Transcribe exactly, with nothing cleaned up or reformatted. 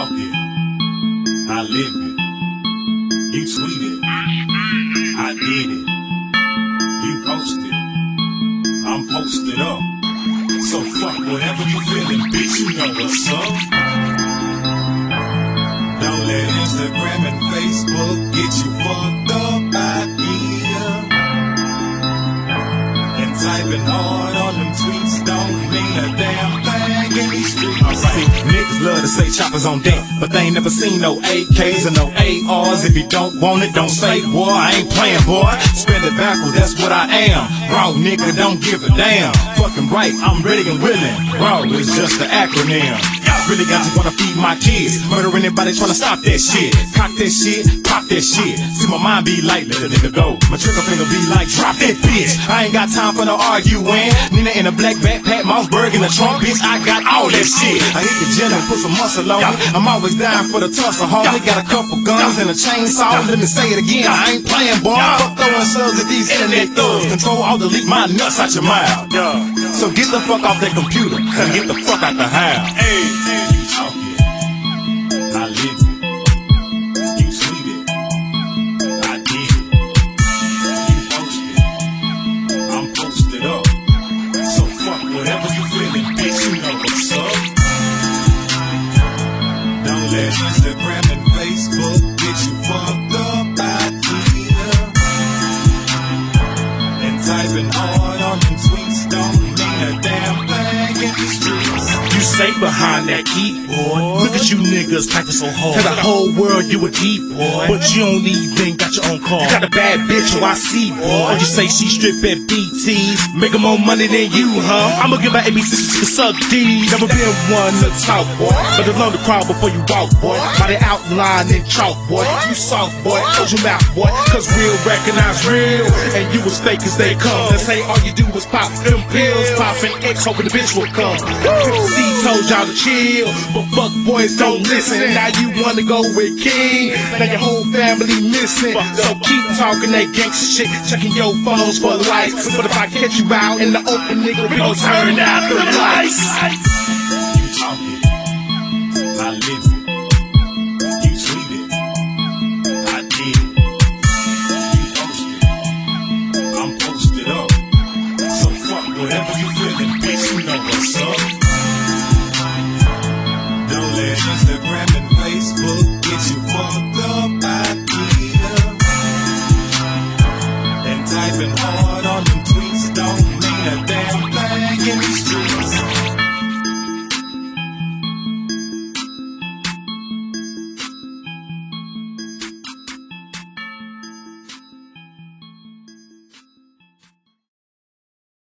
talk it, I live it. You tweet it, I did it. You post it, I'm posted up. So fuck whatever you feeling, bitch, you know what's up. Don't let Instagram and Facebook get you fucked up out here. And typing hard on them tweets don't mean a damn thing in these streets. See, niggas love to say choppers on deck, but they ain't never seen no A Ks or no A Rs. If you don't want it, don't say, boy, I ain't playing, boy. Spin it backwards, that's what I am. Wrong nigga, don't give a damn. Fucking right, I'm ready and willing. Wrong is just an acronym. Really got to wanna feed my kids. Murder anybody tryna stop that shit. Cock that shit, pop that shit. See my mind be like, let the nigga go. My trigger finger be like, drop that bitch. I ain't got time for no arguing. Nina in a black backpack, Mossberg in the trunk, bitch. I got all that shit. I hit the gym and put some muscle on it. I'm always down for the tussle, homie. Got a couple guns and a chainsaw. Let me say it again, I ain't playing, boy. Fuck throwing subs at these internet thugs. Control, I'll delete my nuts out your mouth. So get the fuck off that computer and get the fuck out the house. Hey, you talk it, I live it. You tweet it, I did it. You post it, I'm posted up. So fuck whatever you feeling, bitch, you know what's up. Don't let Instagram and Facebook get you fucked up out here. And typing hard on them tweets don't mean a damn thing in the streets. You say behind that keyboard, look at you niggas typing so hard. Tell the whole world you a deep boy, but you don't even got your own car. You got a bad bitch who I see, boy. You say she strip at B Ts, making more money than you, huh? I'ma give her A B Cs to suck D's. Never been one to talk, boy, but along the crowd before you walk, boy. By the outline and chalk, boy. You soft, boy, close your mouth, boy. Cause real recognize real, and you as fake as they come. They say all you do is pop them pills, popping X, hoping the bitch will come. C told y'all to chill, but fuck boys don't listen. Now you wanna go with King, now your whole family missing. So keep talking that gangsta shit, checking your phones for lights. But if I catch you out in the open, nigga, we gon' turn out the lights. You talk it, I live it. You tweet it, I did it. You post it, I'm posted up. So fuck whatever you feeling, bitch, you know what's up. Don't let Instagram and Facebook get you fucked up